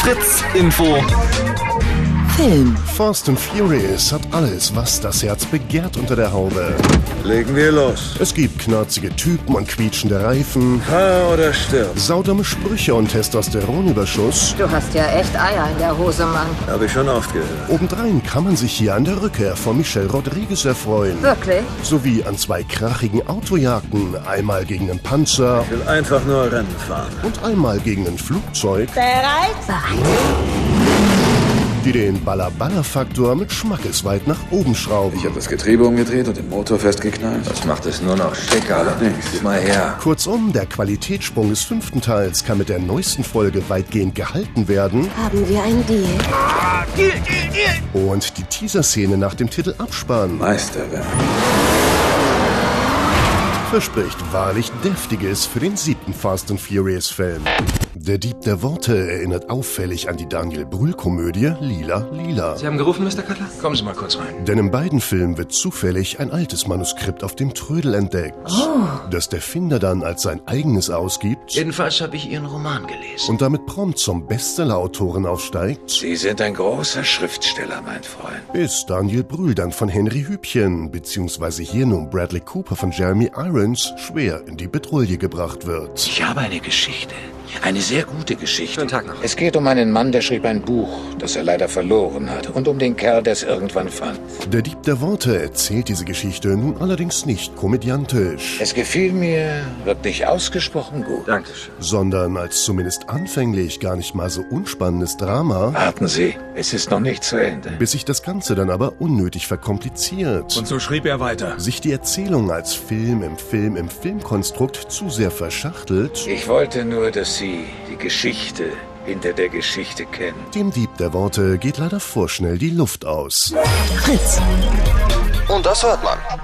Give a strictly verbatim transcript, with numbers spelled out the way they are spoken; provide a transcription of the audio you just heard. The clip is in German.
Fritz Info. Film. Fast and Furious hat alles, was das Herz begehrt unter der Haube. Legen wir los. Es gibt knarzige Typen und quietschende Reifen, Fahr oder stirb. saudumme Sprüche und Testosteronüberschuss. Du hast ja echt Eier in der Hose, Mann. Habe ich schon oft gehört. Obendrein kann man sich hier an der Rückkehr von Michelle Rodriguez erfreuen. Wirklich? Sowie an zwei krachigen Autojagden, einmal gegen einen Panzer Ich will einfach nur Rennen fahren. und einmal gegen ein Flugzeug, Bereit? Bereit. die den Baller-Baller-Faktor mit schmackesweit nach oben schrauben. Ich habe das Getriebe umgedreht und den Motor festgeknallt. Das macht es nur noch schicker, allerdings. Gib mal her. Kurzum, der Qualitätssprung des fünften Teils kann mit der neuesten Folge weitgehend gehalten werden Haben wir einen Deal? und die Teaser-Szene nach dem Titel Abspann Meisterwerk. verspricht wahrlich Deftiges für den siebten Fast and Furious Film. Der Dieb der Worte erinnert auffällig an die Daniel Brühl-Komödie Lila Lila. Sie haben gerufen, Mister Cutler? Kommen Sie mal kurz rein. Denn in beiden Filmen wird zufällig ein altes Manuskript auf dem Trödel entdeckt, das der Finder dann als sein eigenes ausgibt Jedenfalls habe ich Ihren Roman gelesen. und damit prompt zum Bestseller-Autoren aufsteigt, Sie sind ein großer Schriftsteller, mein Freund. bis Daniel Brühl dann von Henry Hübchen bzw. hier nun Bradley Cooper von Jeremy Irons schwer in die Bedrulle gebracht wird. Ich habe eine Geschichte. Eine sehr gute Geschichte. Schönen Tag noch. Es geht um einen Mann, der schrieb ein Buch, das er leider verloren hat. Und um den Kerl, der es irgendwann fand. Der Dieb der Worte erzählt diese Geschichte nun allerdings nicht komödiantisch, Es gefiel mir wirklich ausgesprochen gut. Dankeschön. sondern als zumindest anfänglich gar nicht mal so unspannendes Drama, Warten Sie, es ist noch nicht zu Ende. bis sich das Ganze dann aber unnötig verkompliziert. Und so schrieb er weiter. sich die Erzählung als Film im Film im Filmkonstrukt zu sehr verschachtelt, Ich wollte nur, dass Sie die Geschichte hinter der Geschichte kennen. dem Dieb der Worte geht leider vorschnell die Luft aus. Fritz. Und das hört man.